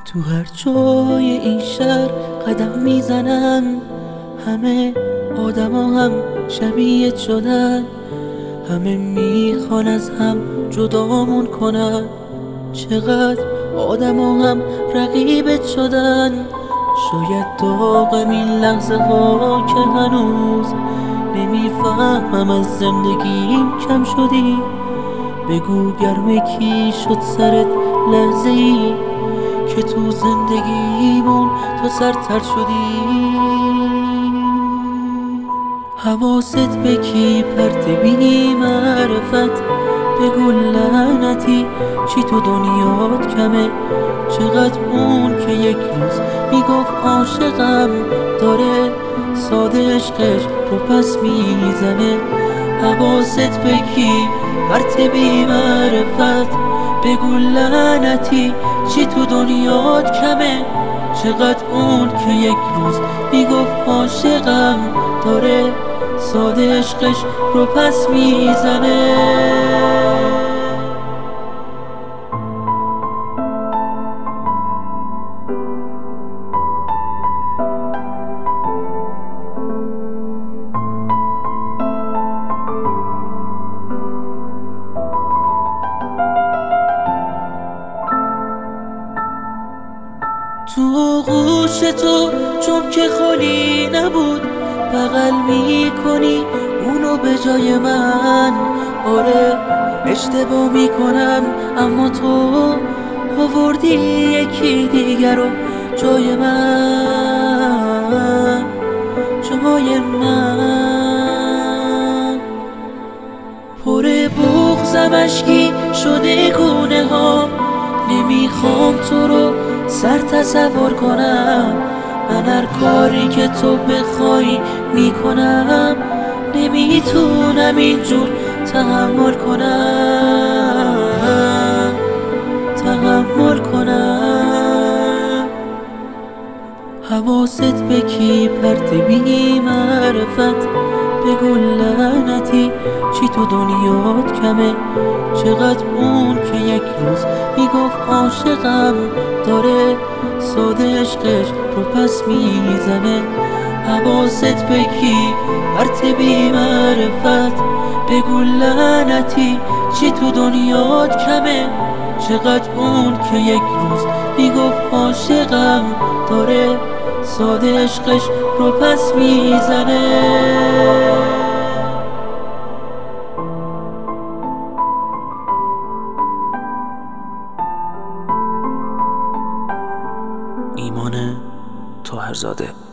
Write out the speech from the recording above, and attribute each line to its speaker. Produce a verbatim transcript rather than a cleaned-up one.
Speaker 1: تو هر جای این شهر قدم میزنن، همه آدما هم شبیه شدن، همه میخوان از هم جدامون کنن. چقدر آدما هم رقیبت شدن، شاید داغم این لحظه ها که هنوز نمیفهمم از زندگیم کم شدی. بگو گرم کی شد سرت لحظه ای که تو زندگیمون تو سرتر شدی. حواست به کی پرت بی معرفت، بگو لعنتی چی تو دنیات کمه. چقدر اون که یک روز میگفت عاشقم داره ساده عشقش رو پس میزنه. حواست به کی پرت بی معرفت، بگو لعنتی چی تو دنیات کمه. چقدر اون که یک روز میگفت عاشقم داره ساده عشقش رو پس میزنه. تو گوش تو چون که خالی نبود، بغل میکنی اونو به جای من. آره اشتباه میکنم اما تو آوردی یکی دیگر رو جای من، جای من. پر بغضم اشکی شده گونه ها، نمیخوام تو رو سر تصور کنم. من هر کاری که تو بخوای میکنم، نمیتونم اینجور تحمل کنم، تحمل کنم. حواست به کی پرت بی معرفت، بگو لعنتی چی تو دنیات کمه. چقدر اون که یک روز میگفت عاشقم داره ساده عشقش رو پس میزنه. حواست به کی پرت بی معرفت، بگو لعنتی چی تو دنیات کمه. چقدر اون که یک روز میگفت عاشقم داره ساده عشقش رو پس میزنه.
Speaker 2: ایمان طاهرزاده.